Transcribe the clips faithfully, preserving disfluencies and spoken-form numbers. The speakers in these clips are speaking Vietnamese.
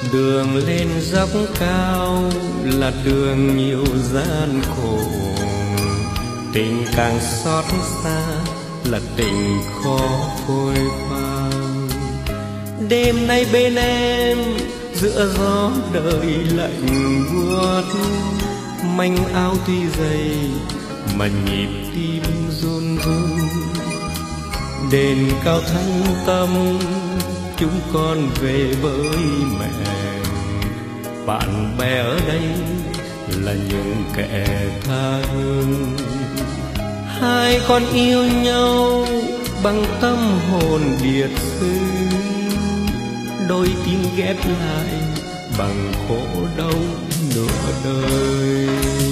Đường lên dốc cao là đường nhiều gian khổ, tình càng xót xa là tình khó phôi pha. Đêm nay bên em giữa gió đời lạnh buốt, manh áo tuy dày mà nhịp tim run run. Đền cao thánh tâm chúng con về với mẹ, bạn bè ở đây là những kẻ tha hương. Hai con yêu nhau bằng tâm hồn biệt xứ, đôi tim ghép lại bằng khổ đau nửa đời.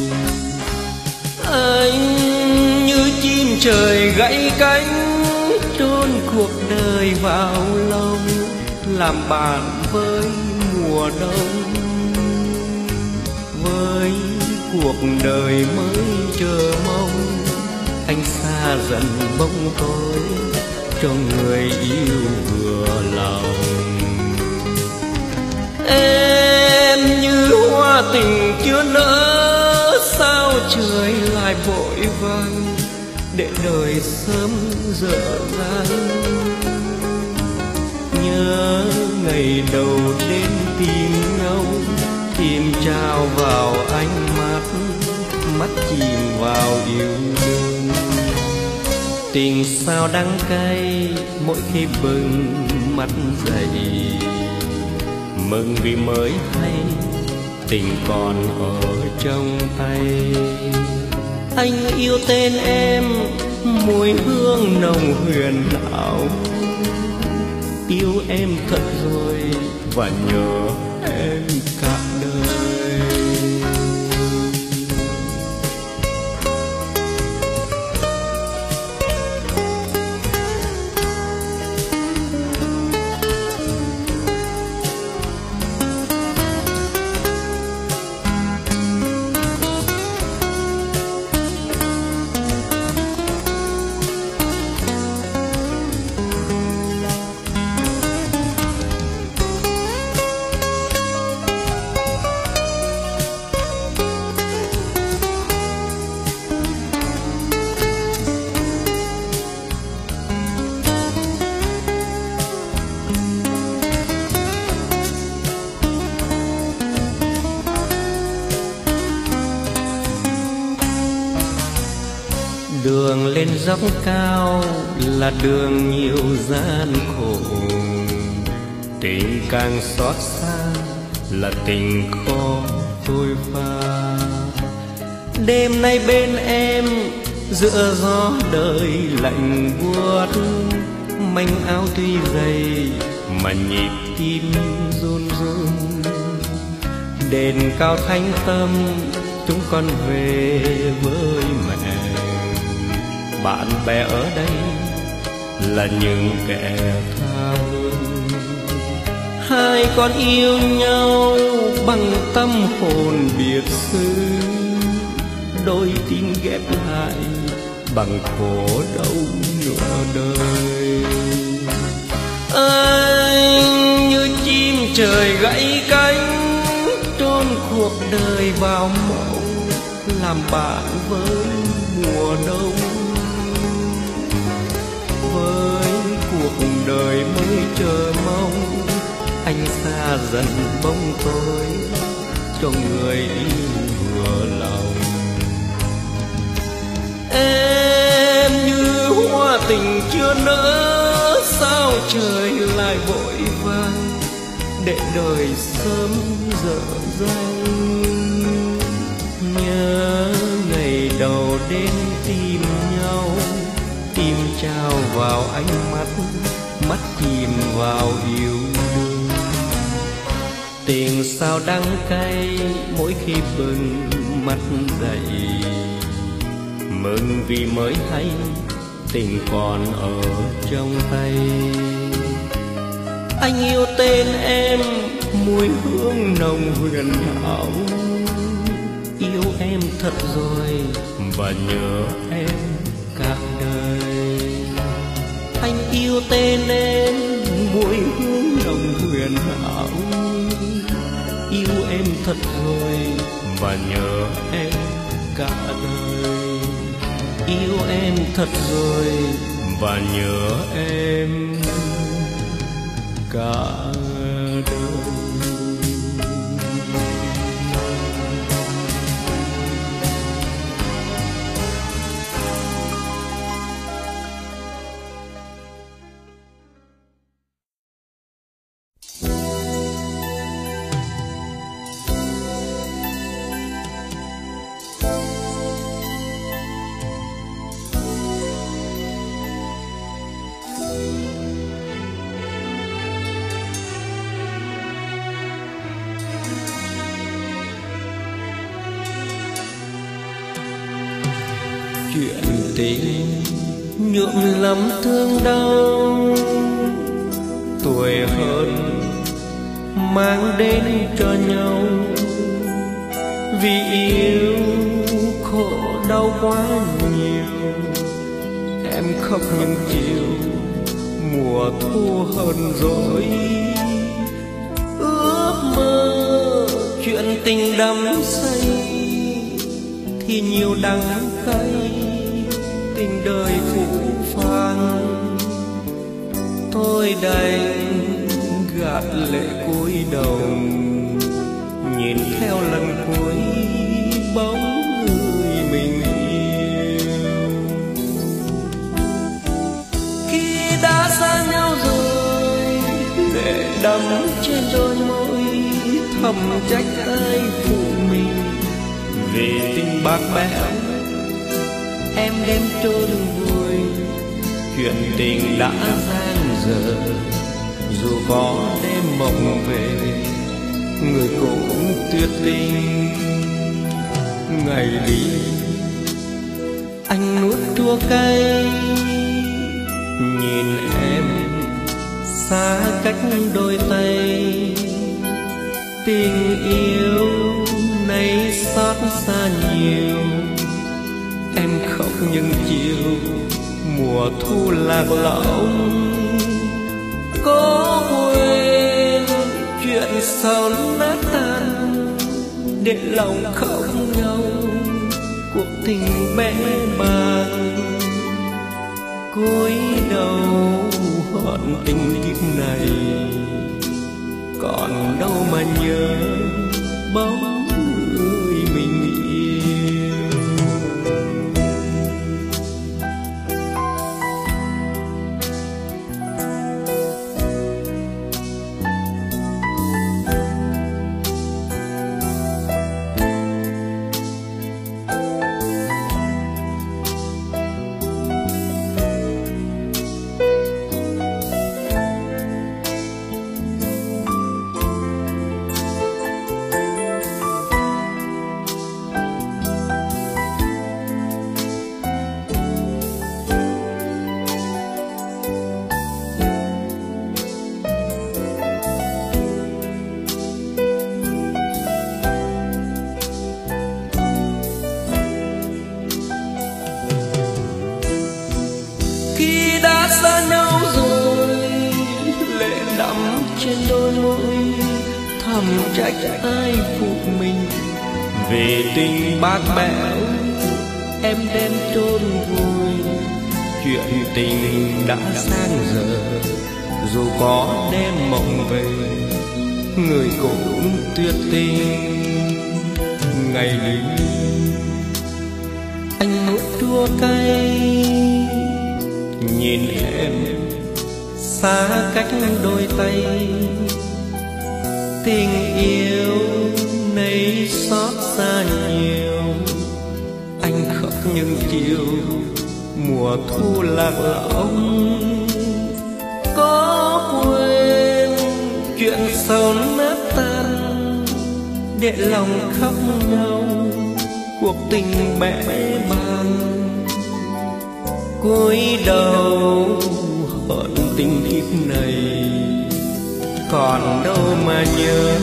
Anh như chim trời gãy cánh, trôn cuộc đời vào lòng, làm bạn với mùa đông. Với cuộc đời mới chờ mong, anh xa dần bóng tối cho người yêu vừa lòng. Em như hoa tình chưa nở, sao trời lại vội vàng để đời sớm dở dang. Nhớ ngày đầu đến tìm nhau, tim trao vào ánh mắt, mắt chìm vào yêu đương. Tình sao đắng cay mỗi khi bừng mắt dậy, mừng vì mới hay tình còn ở trong tay. Anh yêu tên em mùi hương nồng huyền ảo, yêu em thật rồi và nhớ em cả đời. Đường lên dốc cao là đường nhiều gian khổ, tình càng xót xa là tình khó phôi pha. Đêm nay bên em giữa gió đời lạnh buốt, manh áo tuy dày mà nhịp tim run run. Đền cao thánh tâm chúng con về với mẹ, bạn bè ở đây là những kẻ tha hương. Hai con yêu nhau bằng tâm hồn biệt xứ, đôi tim ghép lại bằng khổ đau nửa đời. Anh như chim trời gãy cánh, trôn cuộc đời vào mộng, làm bạn với mùa đông. Với cuộc đời mới chờ mong, anh xa dần bóng tối cho người yêu vừa lòng. Em như hoa tình chưa nở, sao trời lại vội vàng để đời sớm dở dang. Nhớ ngày đầu đến tìm nhau, tim trao vào ánh mắt, mắt chìm vào yêu đương. Tình sao đắng cay mỗi khi bừng mắt dậy, mừng vì mới thấy tình còn ở trong tay. Anh yêu tên em mùi hương nồng huyền ảo, yêu em thật rồi và nhớ em cả đời. Anh yêu tên em mùi hương nồng huyền ảo, thật rồi và nhớ em cả đời. Yêu em thật rồi và nhớ em cả đời. Chuyện tình nhuộm lắm thương đau, tuổi hơn mang đến cho nhau. Vì yêu khổ đau quá nhiều, em khóc những chiều mùa thu hơn rồi. Ước mơ chuyện tình đắm say thì nhiều đắng cay, tình đời phũ phàng. Tôi đành gạt lệ cúi đầu, nhìn theo lần cuối bóng người mình yêu. Khi đã xa nhau rồi, lệ đắm trên đôi môi, thầm trách ai phụ mình vì tình bạc bẽo. Em đem trôi vui, chuyện tình đã giang dở. Dù có đêm mộng về, người cũng tuyệt tình. Ngày đi anh nuốt chua cay, nhìn em xa cách đôi tay. Tình yêu này xót xa nhiều, em khóc những chiều mùa thu lạc lõng. Có quên chuyện sau nát tan, để lòng khóc nhau cuộc tình bé bàng. Cúi đầu hận tình kiếp này, còn đâu mà nhớ bóng người mình yêu. Xa nhau rồi, lệ đắm trên đôi môi, thầm trách ai phụ mình vì tình bạc bẽo. Em đem chôn vùi, chuyện tình đã sang giờ. Dù có đêm mộng về, người cũng tuyệt tình. Ngày đi anh nuốt chua cay, nhìn em xa cách đôi tay. Tình yêu này xót xa nhiều, anh khóc những chiều mùa thu lạc lõng. Có quên chuyện sầu nát tan, để lòng khóc nhau cuộc tình bẽ bàng. Cúi đầu hận tình kiếp này, còn đâu mà nhớ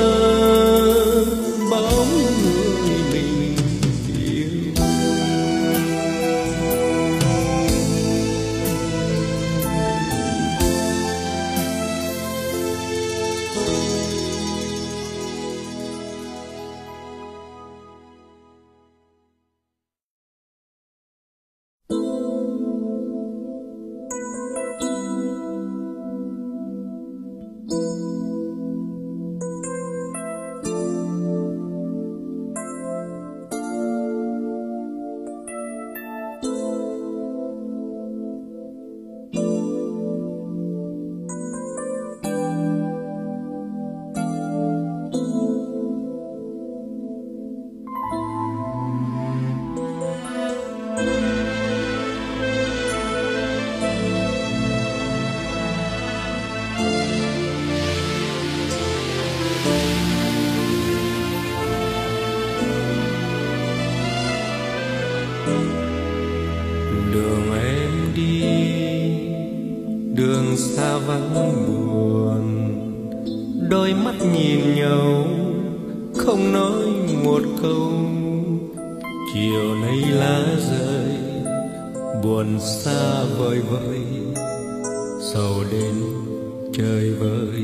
bóng người mình yêu. Đường em đi, đường xa vắng buồn, đôi mắt nhìn nhau không nói một câu. Chiều nay lá rơi, buồn xa vời vợi, sầu đến chơi vơi.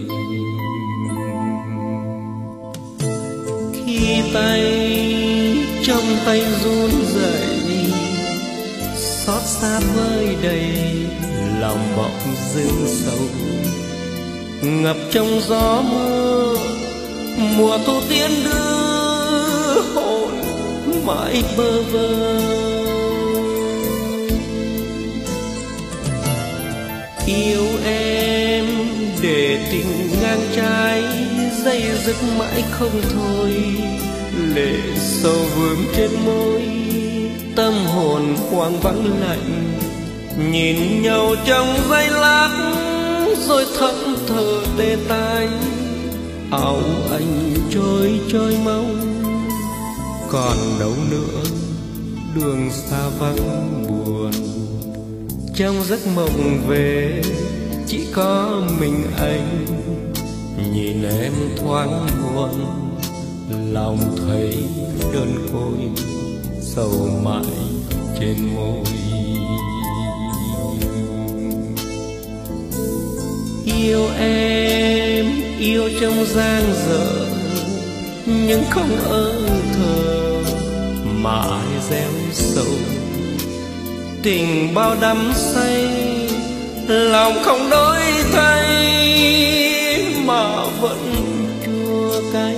Khi tay trong tay run rẩy, xót xa vơi đầy, lòng bỗng dưng sâu. Ngập trong gió mưa, mùa thu tiến đưa hồn mãi bơ vơ. Yêu em để tình ngang trái, dây dứt mãi không thôi. Lệ sầu vương trên môi, tâm hồn hoang vắng lạnh. Nhìn nhau trong giây lát, rồi thẫn thờ tê tái. Áo anh trôi trôi mau, còn đâu nữa đường xa vắng buồn. Trong giấc mộng về chỉ có mình anh, nhìn em thoáng buồn, lòng thấy đơn côi, sầu mãi trên môi. Yêu em, yêu trong giang dở, nhưng không ơ thờ, mãi gieo sầu. Tình bao đắm say, lòng không đổi thay, mà vẫn chua cay.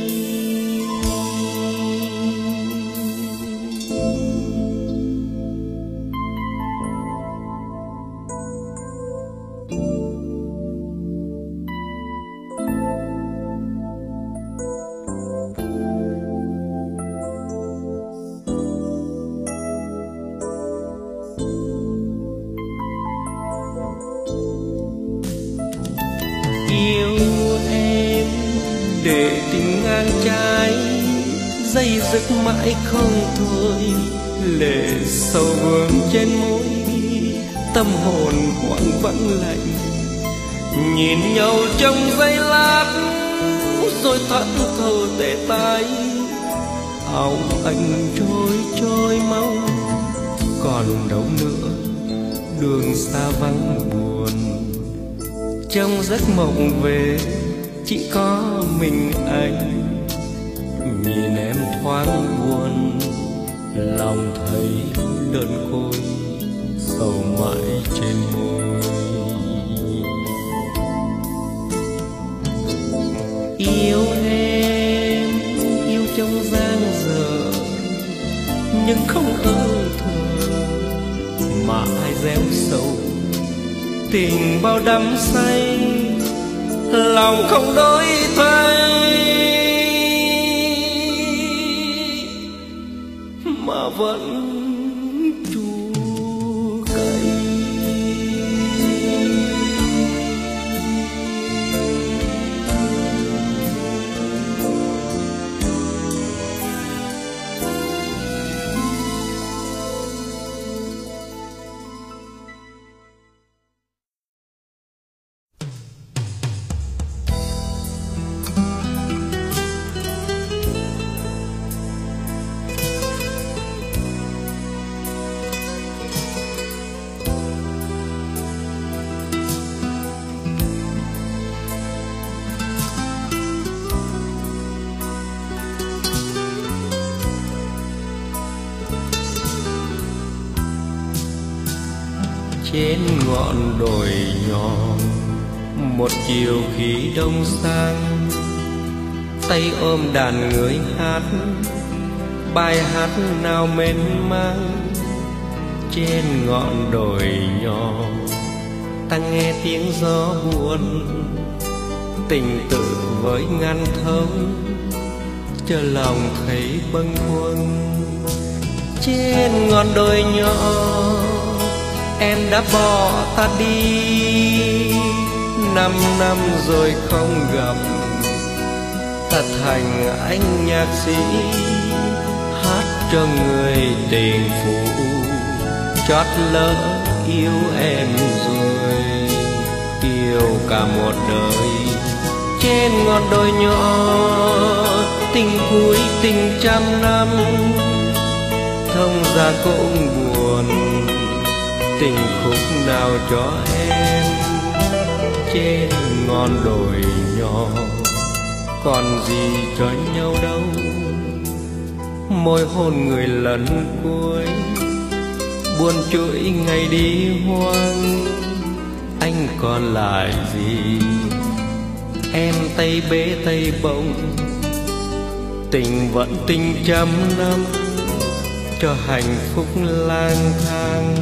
Yêu em để tình ngang trái, dây dứt mãi không thôi. Lệ sầu vương trên môi, tâm hồn hoang vắng lạnh. Nhìn nhau trong giây lát, rồi thẫn thờ tê tái. Áo anh trôi trôi mau, còn đâu nữa đường xa vắng buồn. Trong giấc mộng về chỉ có mình anh, nhìn em thoáng buồn, lòng thấy đơn côi, sầu mãi trên môi. Yêu em, yêu trong giang dở, nhưng không ơ thờ, mãi gieo sầu. Tình bao đắm say, lòng không đổi thay, mà vẫn chua cay. trên ngọn đồi nhỏ. Một chiều khi đông sang, tay ôm đàn người hát bài hát nào mến mang. Trên ngọn đồi nhỏ ta nghe tiếng gió buồn, tình tự với ngàn thông, chờ lòng thấy bâng khuâng. Trên ngọn đồi nhỏ em đã bỏ ta đi, năm năm rồi không gặp, ta thành anh nhạc sĩ hát cho người tình phụ, chót lỡ yêu em rồi, yêu cả một đời. Trên ngọn đồi nhỏ tình cuối tình trăm năm, thông ra cũng buồn, tình khúc nào cho em. Trên ngọn đồi nhỏ còn gì cho nhau đâu, môi hôn người lần cuối, buồn chuỗi ngày đi hoang. Anh còn lại gì, em tay bế tay bồng, tình vẫn tình trăm năm, cho hạnh phúc lang thang.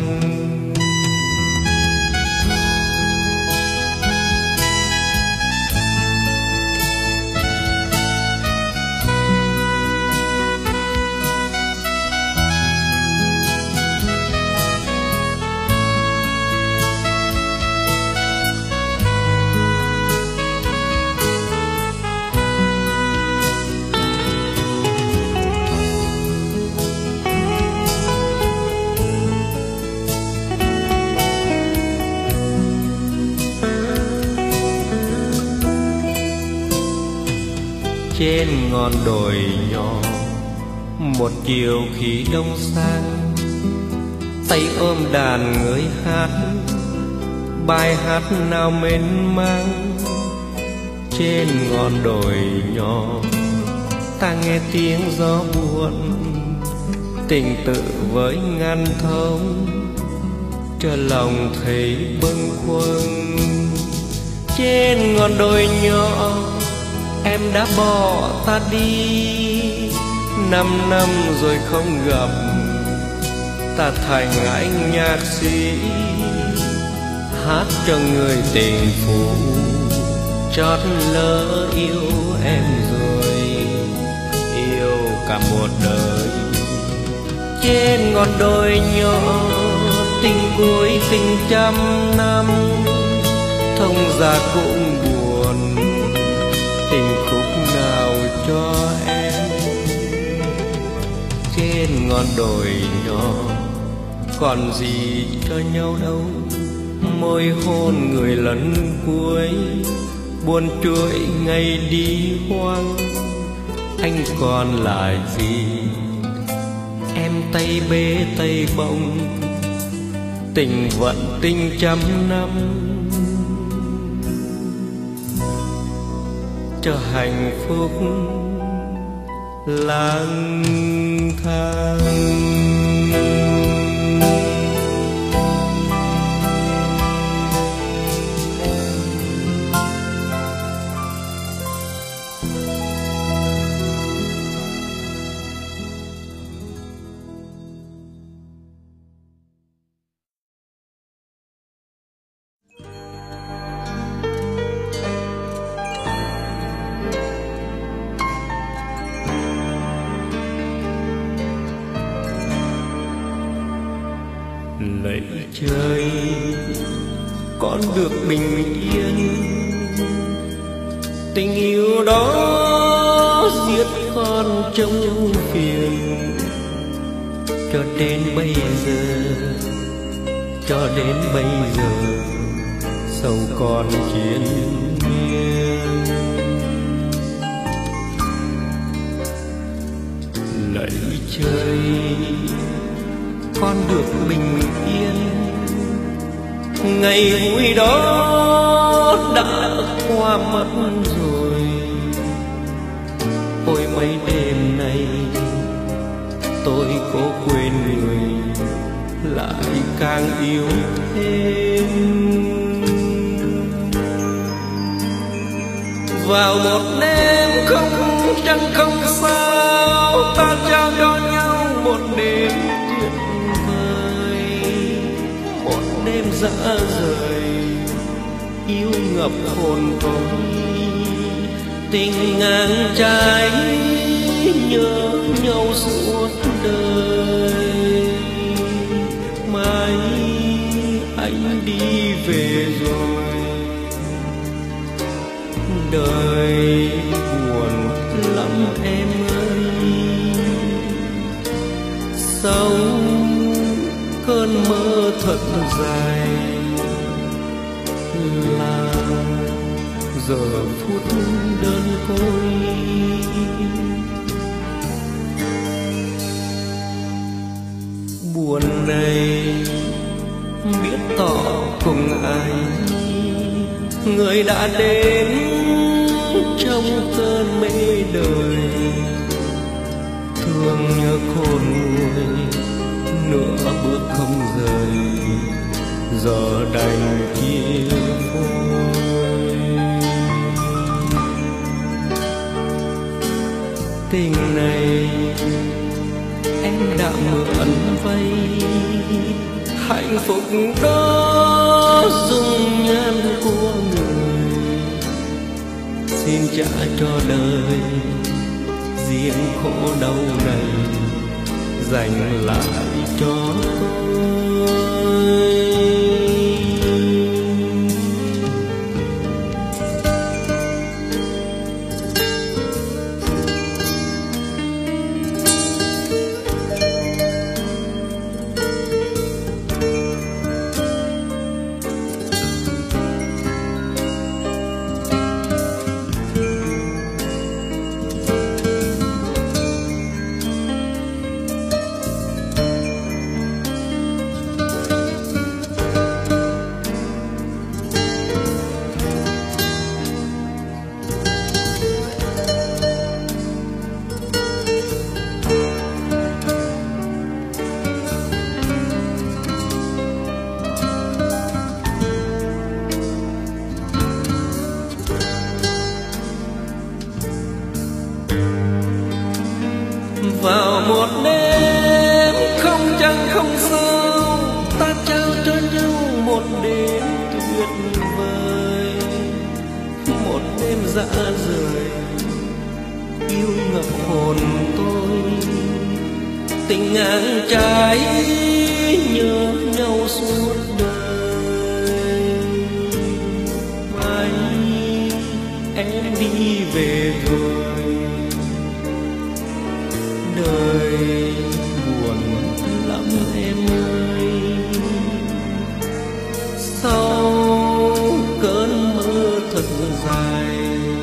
Trên ngọn đồi nhỏ một chiều khi đông sang, tay ôm đàn người hát bài hát nào mến mang. Trên ngọn đồi nhỏ ta nghe tiếng gió buồn, tình tự với ngàn thông, cho lòng thấy bâng khuâng. Trên ngọn đồi nhỏ em đã bỏ ta đi, năm năm rồi không gặp, ta thành anh nhạc sĩ hát cho người tình phụ, chót lỡ yêu em rồi, yêu cả một đời. Trên ngọn đồi nhỏ tình cuối tình trăm năm, thông ra cũng buồn, tình khúc nào cho em. Trên ngọn đồi nhỏ còn gì cho nhau đâu, môi hôn người lần cuối, buồn chuỗi ngày đi hoang. Anh còn lại gì, em tay bế tay bồng, tình vận tình trăm năm, cho hạnh phúc lang thang. Lạy trời, con được bình yên, tình yêu đó giết con trong phiền. Cho đến bây giờ, cho đến bây giờ sầu còn chiến miên. Lạy trời, con được bình yên, ngày vui đó đã qua mất rồi. Ôi mấy đêm nay tôi cố quên người, lại càng càng yêu thêm. Vào một đêm không trăng không sao, ta trao cho nhau một đêm tuyệt vời, một đêm dã rời yêu ngập hồn tôi. Tình ngang trái nhớ nhau suốt đời, mai anh đi về rồi, đời buồn lắm em ơi. Sau cơn mơ thật dài là giờ phút đơn côi. Buồn này biết tỏ cùng ai, người đã đến trong cơn mê đời. Thương nhớ khôn nguôi nửa bước không rời, giờ đành chia phôi. Tình này em đã mượn vay, hạnh phúc đó dung nhan của người. Xin trả cho đời riêng khổ đau này, dành lại cho tôi. Vào một đêm không trăng không sao, ta trao cho nhau một đêm tuyệt vời, một đêm dã rời yêu ngập hồn tôi. Tình ngang trái nhớ nhau suốt đời, mai em đi về rồi, đời buồn lắm em ơi. Sau cơn mơ thật dài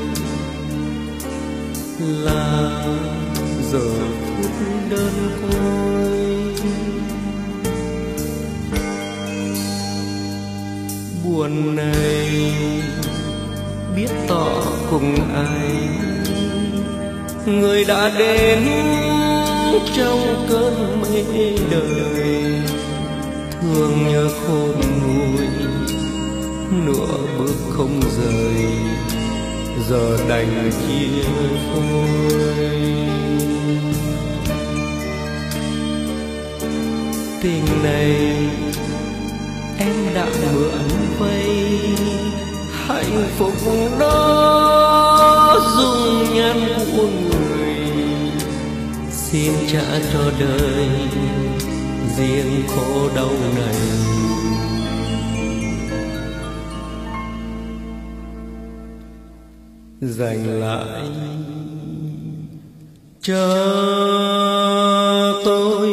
là giờ phút đơn côi. Buồn này biết tỏ cùng ai, người đã đến trong cơn mê đời. Thương nhớ khôn nguôi nửa bước không rời, giờ đành chia phôi. Tình này em đã mượn vay, hạnh phúc đó dung nhan của người. Xin trả cho đời riêng khổ đau này, dành lại cho tôi.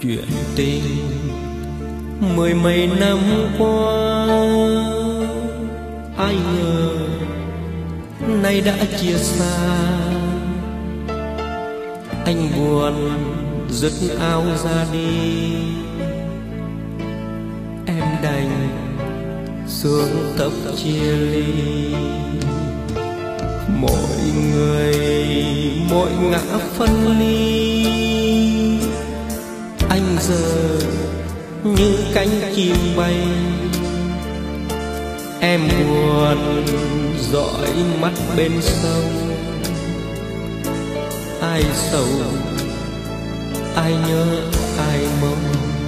chuyện tình mười mấy năm qua, ai ngờ nay đã chia xa. Anh buồn dứt áo ra đi, em đành xuống tóc chia ly. Mỗi người mỗi ngã phân ly, anh giờ như cánh chim bay. Em buồn dõi mắt bên sông, ai sầu ai nhớ ai mong.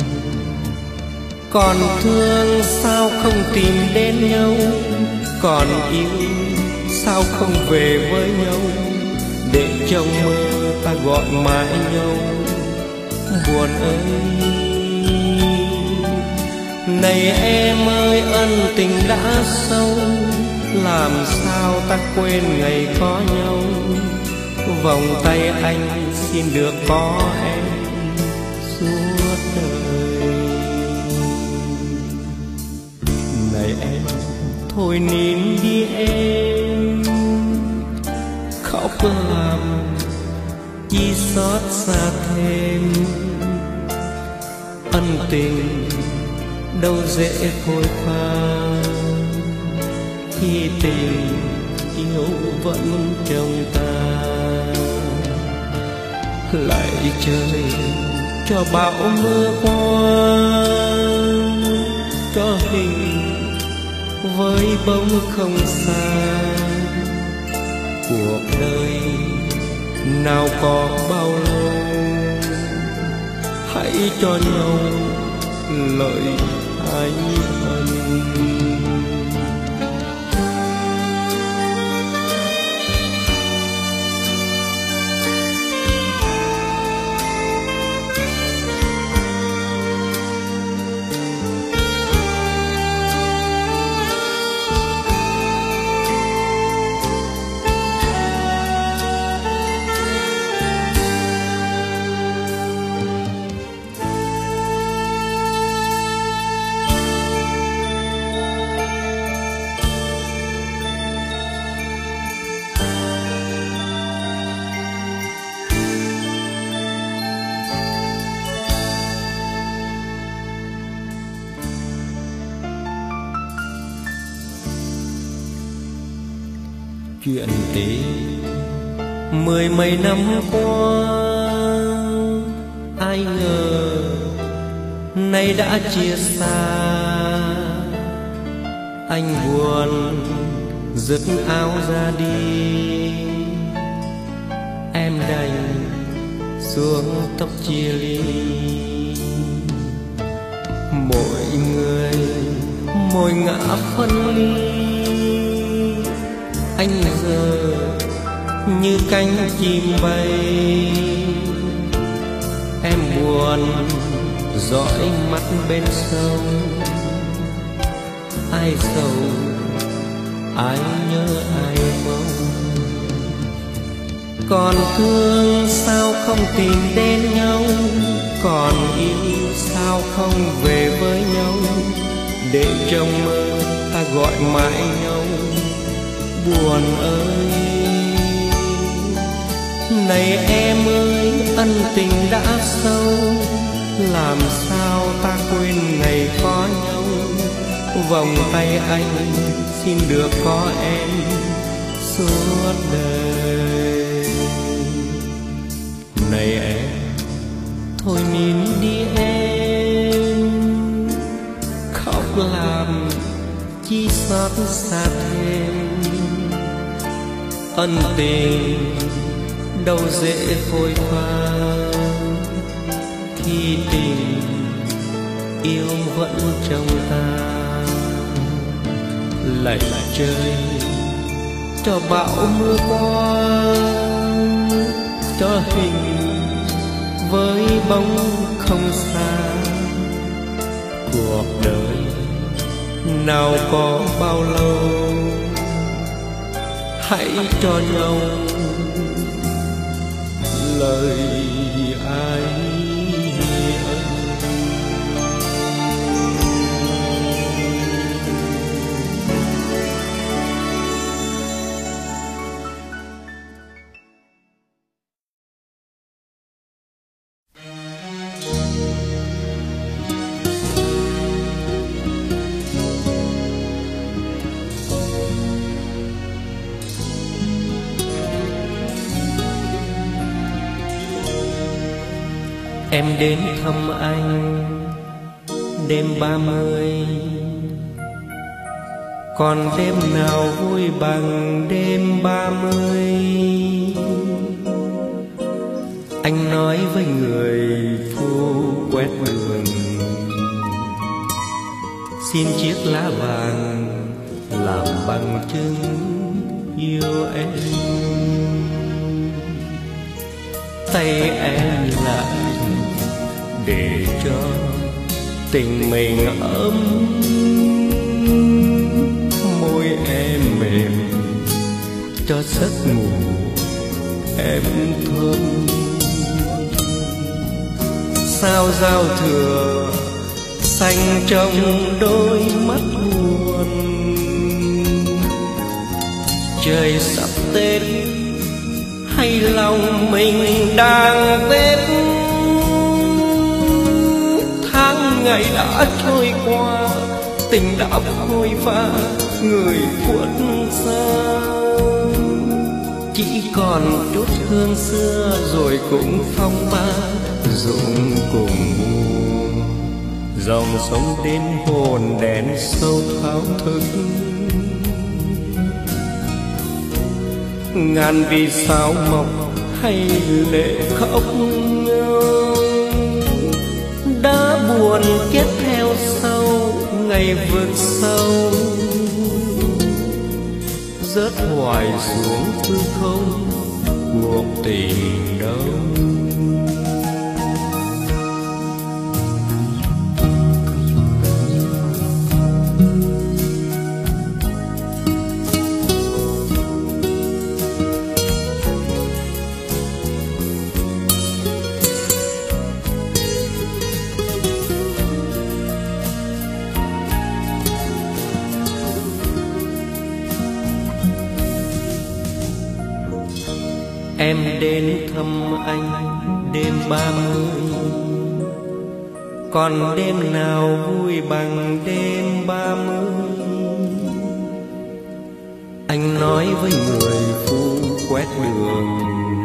Còn thương sao không tìm đến nhau, còn yêu sao không về với nhau. Để trong mơ ta gọi mãi nhau, buồn ơi. Này em ơi, ân tình đã sâu, làm sao ta quên ngày có nhau. Vòng tay anh xin được có em suốt đời. Này em, thôi nín đi em, khóc làm chi xót xa thêm. Ân tình đâu dễ phôi pha, khi tình yêu vẫn trong ta. Lại trời cho bão mưa qua, cho hình với bóng không xa. Cuộc đời nào có bao lâu, hãy cho nhau lời anh ân. Chuyện tình mười mấy năm qua, ai ngờ nay đã chia xa. Anh buồn dứt áo ra đi, em đành xuống tóc chia ly. Mỗi người mỗi ngã phân ly, anh giờ như cánh chim bay. Em buồn dõi mắt bên sông, ai sầu ai nhớ ai mong. Còn thương sao không tìm đến nhau, còn yêu sao không về với nhau. Để trong mơ ta gọi mãi nhau, buồn ơi. Này em ơi, ân tình đã sâu, làm sao ta quên ngày có nhau. Vòng tay anh xin được có em suốt đời. Này em, thôi nín đi em, khóc làm chi xót xa thêm. Ân tình đâu dễ phôi pha, khi tình yêu vẫn trong ta. Lạy trời cho bão mưa qua, cho hình với bóng không xa. Cuộc đời nào có bao lâu, hãy cho nhau lời ai ân. Em đến thăm anh đêm ba mươi, còn đêm nào vui bằng đêm ba mươi. Anh nói với người phu quét đường, xin chiếc lá vàng làm bằng chứng yêu em. Tay em lại để cho tình mình ấm, môi em mềm cho giấc ngủ em thơm. Sao giao thừa xanh trong đôi mắt buồn, trời sắp Tết hay lòng mình đang Tết. Tháng ngày đã trôi qua, tình đã phôi pha, người khuất xa. Chỉ còn chút hương xưa rồi cũng phong ba rụng cùng buồn. Dòng sông đến hồn đèn sâu thao thức, ngàn vì sao mọc hay lệ khóc. Đã buồn kết theo sau ngày vượt sâu, rớt hoài xuống hư không cuộc tình đâu. Em đến thăm anh đêm ba mươi, còn đêm nào vui bằng đêm ba mươi. Anh nói với người phu quét đường,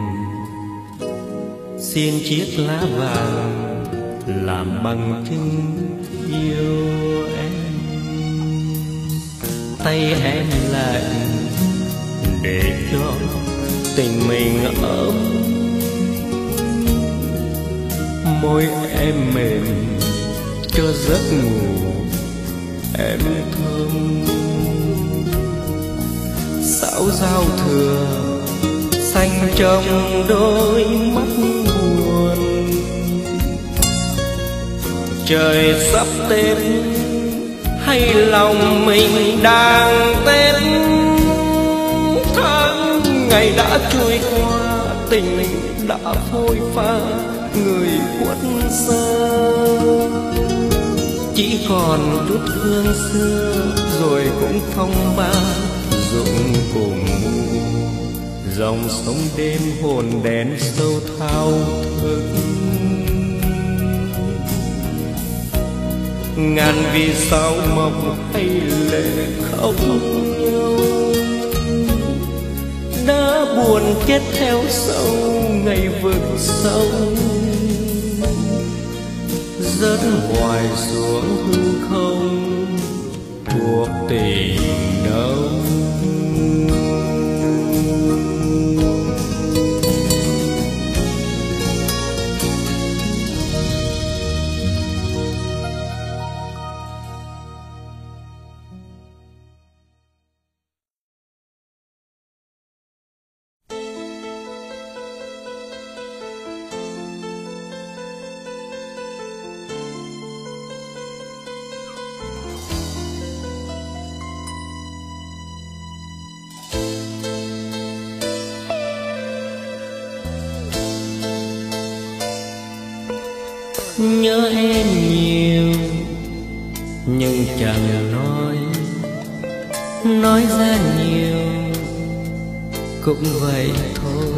xin chiếc lá vàng làm bằng chứng yêu em. Tay em lại để cho tình mình ấm, môi em mềm cho giấc ngủ em thơm. Sao giao thừa xanh trong đôi mắt buồn, trời sắp Tết hay lòng mình đang Tết. Tháng ngày đã trôi qua, tình đã phôi pha, người khuất xa. Chỉ còn chút hương xưa rồi cũng phong ba rụng cùng. Dòng sông đêm hồn đèn sâu thao thức, ngàn vì sao mọc hay lệ khóc nhau. Đã buồn kết theo sau ngày vượt sâu, rớt hoài xuống hư không cuộc tình đâu. Nhớ em nhiều nhưng chẳng nói, nói ra nhiều cũng vậy thôi.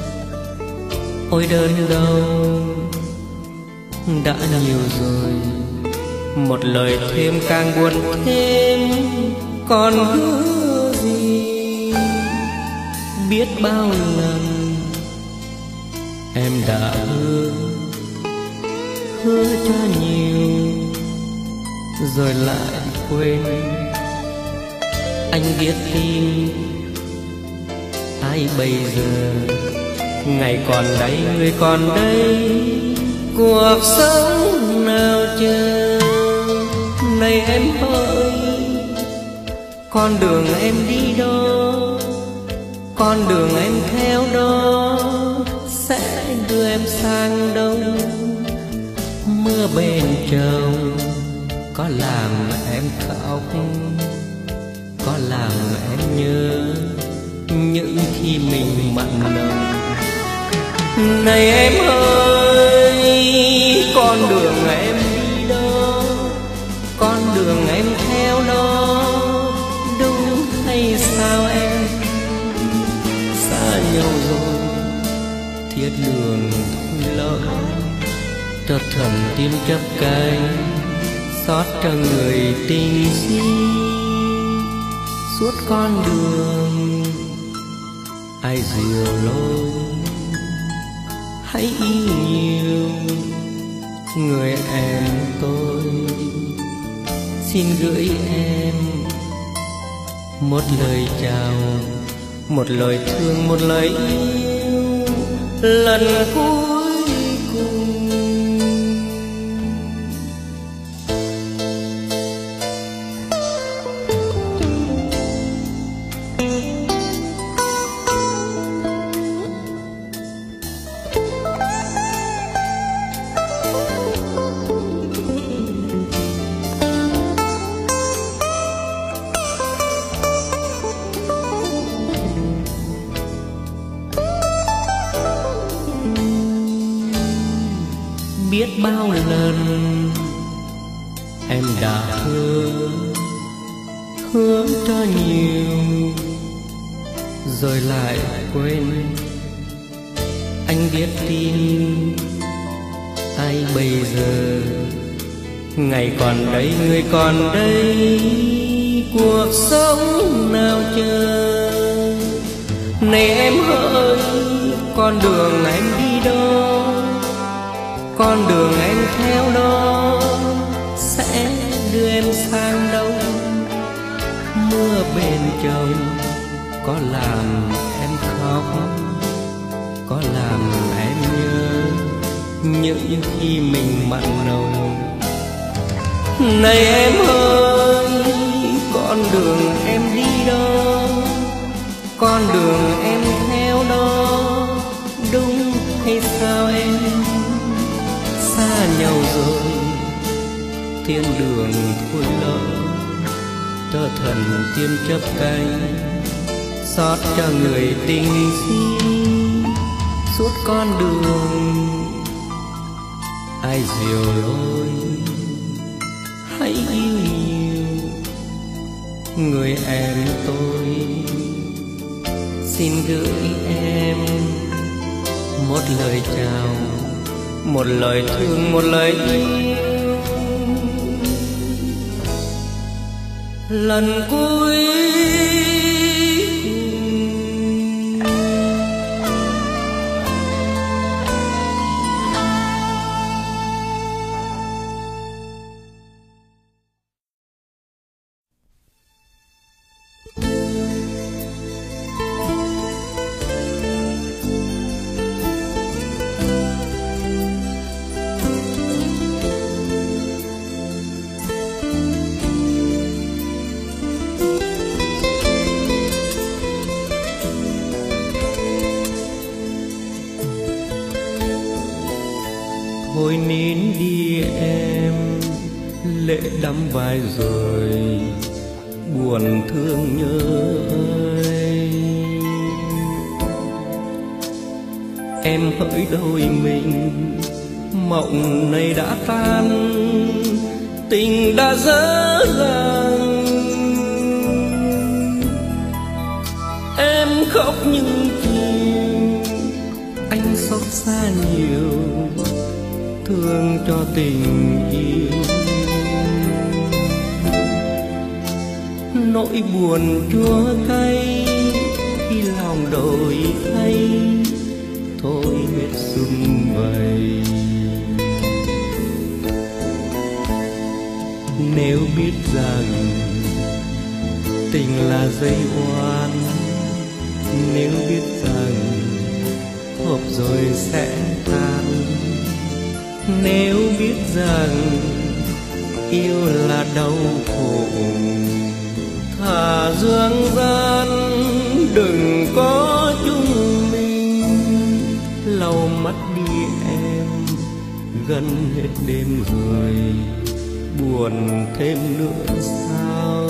Ôi đơn đâu đã nhiều rồi, một lời thêm càng buồn thêm. Còn hứa gì biết bao lần em đã hứa hứa cho nhiều rồi lại quên. Anh viết tin ai bây giờ, ngày còn đây người còn đây, cuộc sống nào chờ. Này em ơi, con đường em đi đó, con đường em theo đó sẽ đưa em sang đâu. Mưa bên trầu có làm em khóc, có làm em nhớ những khi mình mặn nồng. Này em ơi, con đường em đi đó, con đường em theo đó, đúng hay sao em? Xa nhau rồi thiết đường thôi lỡ, cho thầm tim chấp cánh xót cho người tình si. Suốt con đường ai diều lối, hãy yêu nhiều người em tôi. Xin gửi em một lời chào, một lời thương, một lời yêu lần cuối cùng. Biết bao lần em đã hứa, hứa cho nhiều rồi lại quên. Anh viết tin ai bây giờ, ngày còn đây người còn đây, cuộc sống nào chờ. Này em ơi, con đường em đi đó, con đường em theo đó sẽ đưa em sang đâu. Mưa bên trầu có làm em khóc, có làm em nhớ những khi mình mặn nồng. Này em ơi, con đường em đi đó, con đường em theo đó, đúng hay sao em? Xa nhau rồi thiên đường thôi lỡ, cho thần tiên chấp cánh xót cho người tình si. Suốt con đường ai diều lối, hãy yêu nhiều người em tôi. Xin gửi em một lời chào, một lời thương, một lời yêu lần cuối. Thôi nín đi em, lệ đắm vai rồi buồn thương nhớ ơi. Em hỡi đôi mình, mộng này đã tan, tình đã dở dang. Em khóc nhưng chiều, anh xót xa nhiều, thương cho tình yêu. Nỗi buồn chua cay khi lòng đổi thay, thôi huyết sum vầy. Nếu biết rằng tình là dây oan, nếu biết rằng hộp rồi sẽ tan, nếu biết rằng yêu là đau khổ, thà dương gian đừng có chung mình. Lau mắt đi em, gần hết đêm rồi, buồn thêm nữa sao?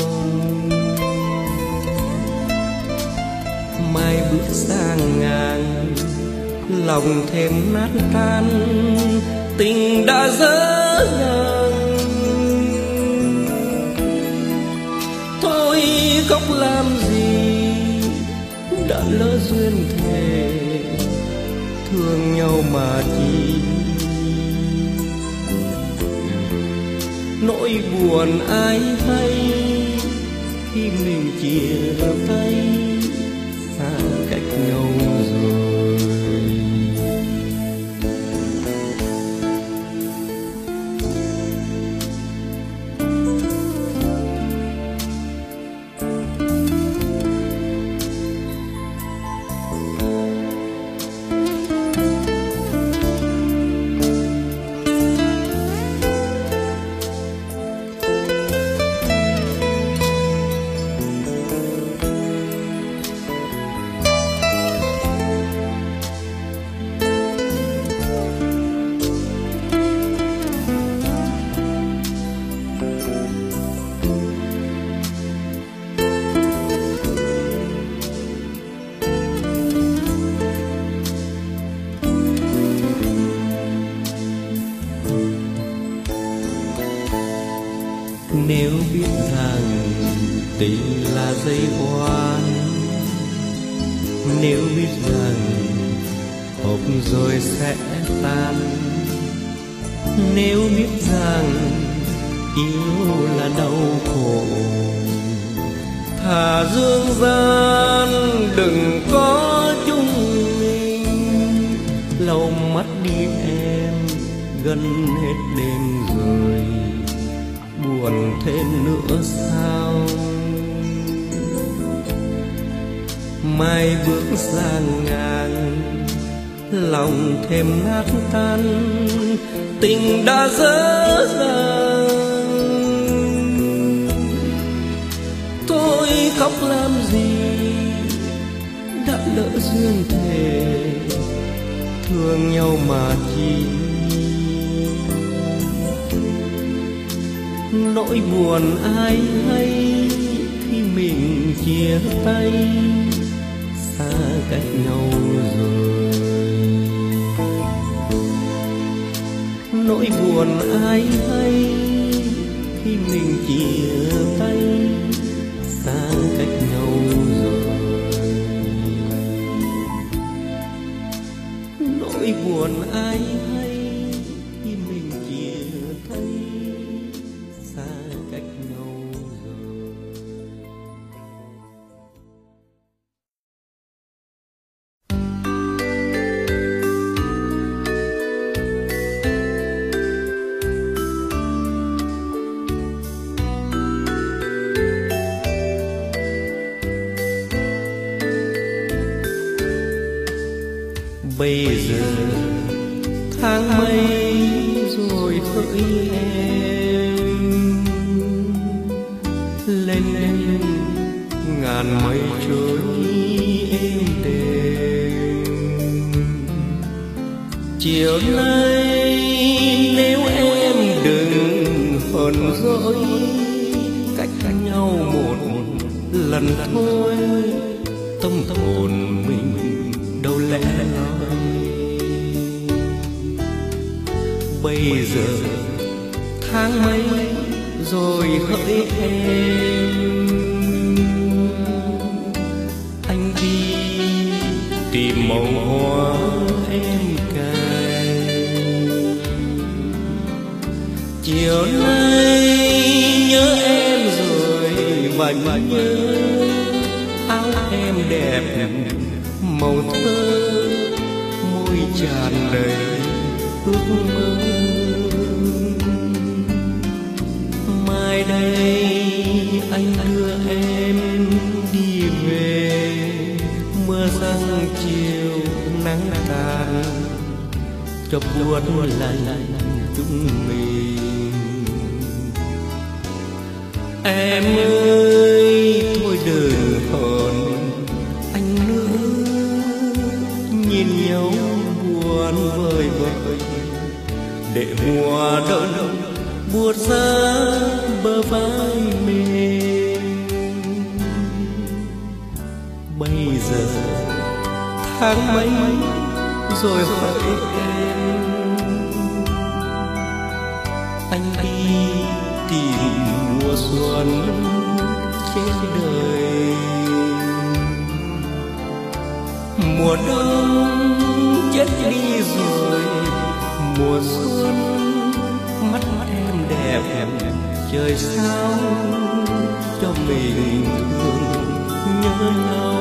Mai bước sang ngang, lòng thêm nát tan, tình đã dở dang. Thôi khóc làm gì, đã lỡ duyên thề, thương nhau mà chi. Nỗi buồn ai hay khi mình chia tay, xa cách nhau rồi. Nếu biết rằng tình là dây oan, nếu biết rằng hộp rồi sẽ tan, nếu biết rằng yêu là đau khổ, thà dương gian đừng có chung mình. Lau mắt đi em, gần hết đêm rồi, buồn thêm nữa sao? Mai bước sang ngang, lòng thêm nát tan, tình đã dở dang. Thôi khóc làm gì, đã lỡ duyên thề, thương nhau mà chi. Nỗi buồn ai hay khi mình chia tay, xa cách nhau rồi. Nỗi buồn ai hay khi mình chia tay, xa cách nhau rồi. Nỗi buồn ai hay khi mình chia tay, xa cách nhau rồi. Bây giờ tháng mây rồi hỡi em, lên lên ngàn mây trôi êm đềm. Chiều nay nếu em đừng hờn dỗi, cách nhau một lần thôi, tâm hồn mình đâu lẽ loi. Bây giờ tháng mấy rồi hỡi em, anh đi tìm màu hoa em cài. Chiều nay nhớ em rồi và nhớ áo em đẹp màu thơ, môi tràn đầy ước mơ. Mai mai đây anh đưa em đi về, mưa giăng chiều nắng tàn cho buồn lạnh chúng mình. Em ơi thôi đừng hờn anh nữa, nhìn nhau buồn vơi vợi để mùa đông buốt giá bờ vai mình. Bây giờ tháng mấy rồi hỡi em, anh đi tìm mùa xuân trên đời. Mùa đông chết đi rồi, mùa xuân mắt em đẹp trời sao cho mình thương nhớ nhau.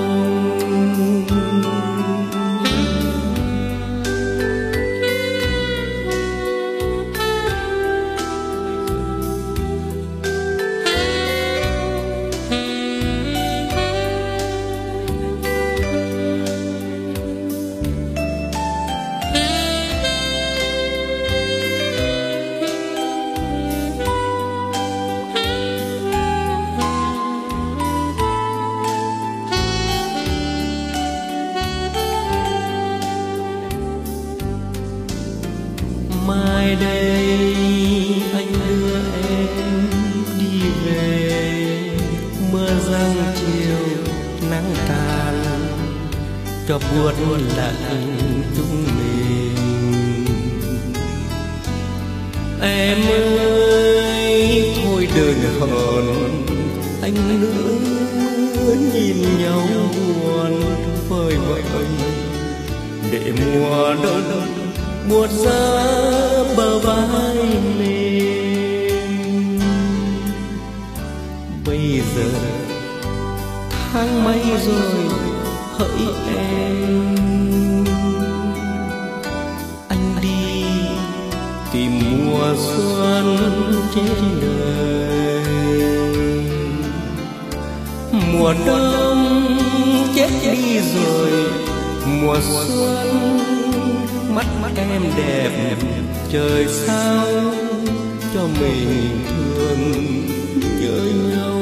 Mai đây anh đưa em đi về, mưa giăng chiều nắng tàn cho buốt lạnh chúng mình. Em ơi thôi đừng hờn anh nữa, nhìn nhau buồn vơi vợi để mùa đông buốt giá bờ vai mình. Bây giờ tháng mấy rồi hỡi em, anh đi tìm mùa xuân trên đời. Mùa đông chết đi rồi, mùa xuân mắt mắt em đẹp trời sao cho mình thương nhớ nhau.